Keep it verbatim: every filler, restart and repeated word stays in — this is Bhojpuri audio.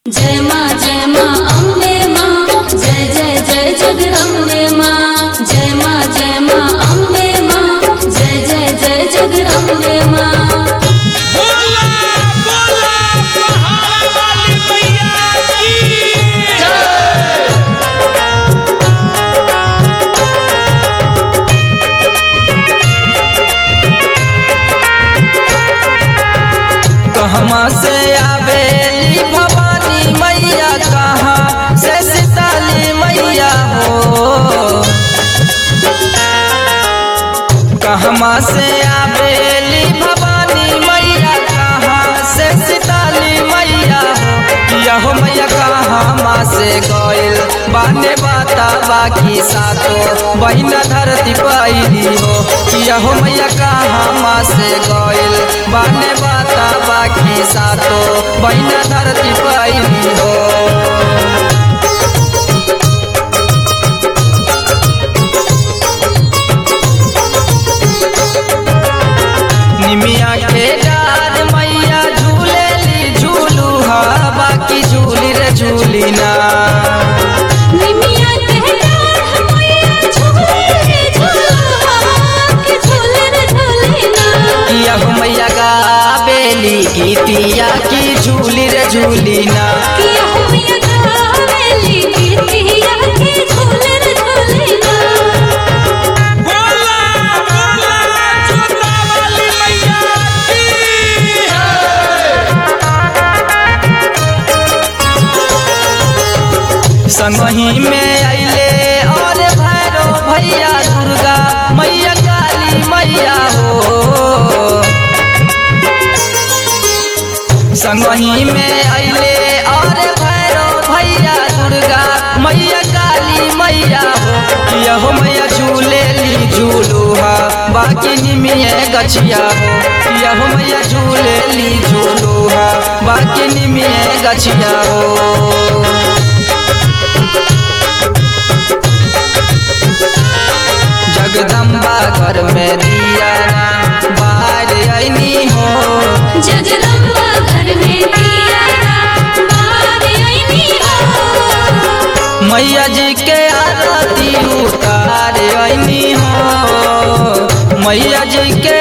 जय माँ जय माँ अम्बे माँ, जय जय जय जगदम्बे माँ। जय माँ जय माँ अम्बे माँ, जय जय जय जगदम्बे माँ। बोला बोला पहाड़ वाली मैया की कहवा से आवेली भवानी मैया, कहाँ से सीताली मैया हो। कहवा से आवेली भवानी मैया, कहाँ से सीताली मैया हो। यहो मैया कहवा से गइल बाने बाता बाकी सातो बहिना धरती पैली हो। यहो मैया कहवा से गइल बाने बाता बाकी सातो बहिना धरती पैली हो। निमिया के डार मैया झूलेली झूलू हा, बाकी झूली रे झूली ना। निमिया के डाढ़ मैया झूले रे झूलुआ, के झूले रे झूलिना। यह मैया गावेली गीतिया की झूली रे झूली ना। किया हो मैया गावेली गीतिया, के झूले रे झूलिना। बोला बोला जोता वाली मैया की संगही में अइले और भैरो भैया, दुर्गा मैया काली मैया हो। संगही में अइले और भैरो भैया, दुर्गा मैया काली मैया हो। यहो मैया झूलेली झूलुहा, बाकी निमिये गछिया हो। यहो मैया झूलेली झूलुहा, बाकी निमिये गछिया हो। जगदम्बा घर में दिया बाहर आईनी हो। जगदम्बा घर में दिया बाहर आईनी हो। मैया जी के आरती उतार आईनी हो। मैया जी के